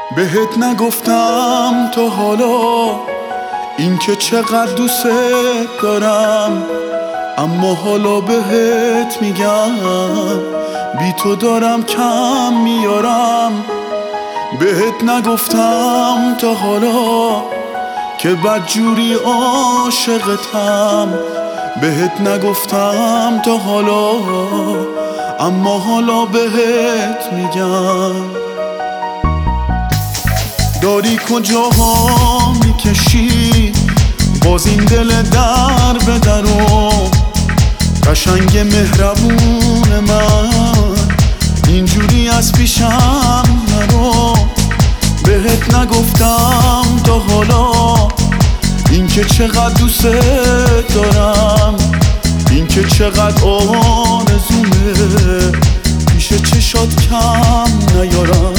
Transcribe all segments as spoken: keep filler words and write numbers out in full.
بهت نگفتم تا حالا این که چقدر دوست دارم، اما حالا بهت میگم بی تو دارم کم میارم. بهت نگفتم تا حالا که بدجوری عاشقتم، بهت نگفتم تا حالا اما حالا بهت میگم. داری کجاها میکشی باز این دل در به درو، قشنگ مهربون من اینجوری از پیشم نرو. بهت نگفتم تا حالا این که چقدر دوست دارم، این که چقدر آرزومه پیش چشات کم نیارم.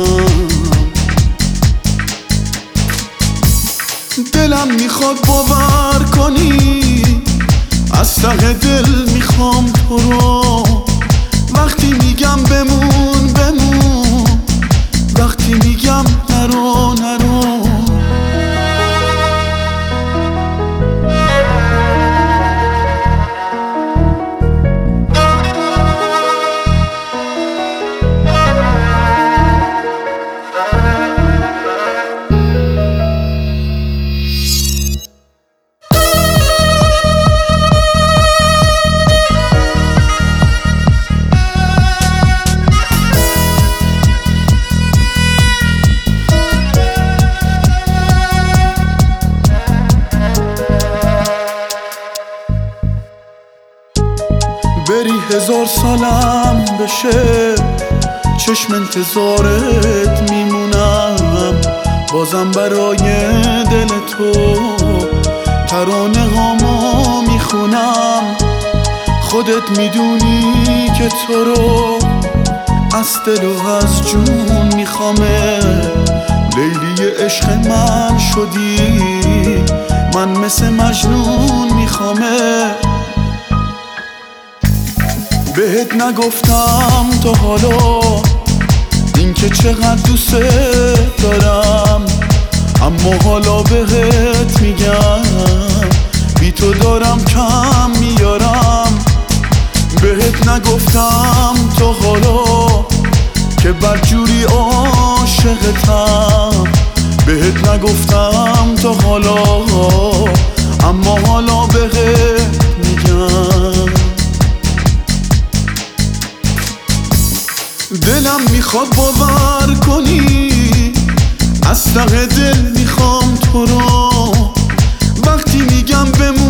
دلم میخواد باور کنی، از ته دل میخوام تو رو. وقتی میگم بمون بمون، وقتی میگم نرو نرو. بری هزار سالم بشه چشم انتظارت میمونم، بازم برای دل تو ترانه هامو میخونم. خودت میدونی که تو رو از دل و از جون میخوامه، لیلی عشق من شدی، من مثل مجنون میخوامه. بهت نگفتم تا حالا این که چقدر دوست دارم، اما حالا بهت میگم بی تو دارم کم میارم. بهت نگفتم تا حالا که بدجوری عاشقتم، بهت نگفتم تا حالا اما حالا بهت میگم. دلم میخواد باور کنی، از ته دل میخوام تو رو. وقتی میگم بمون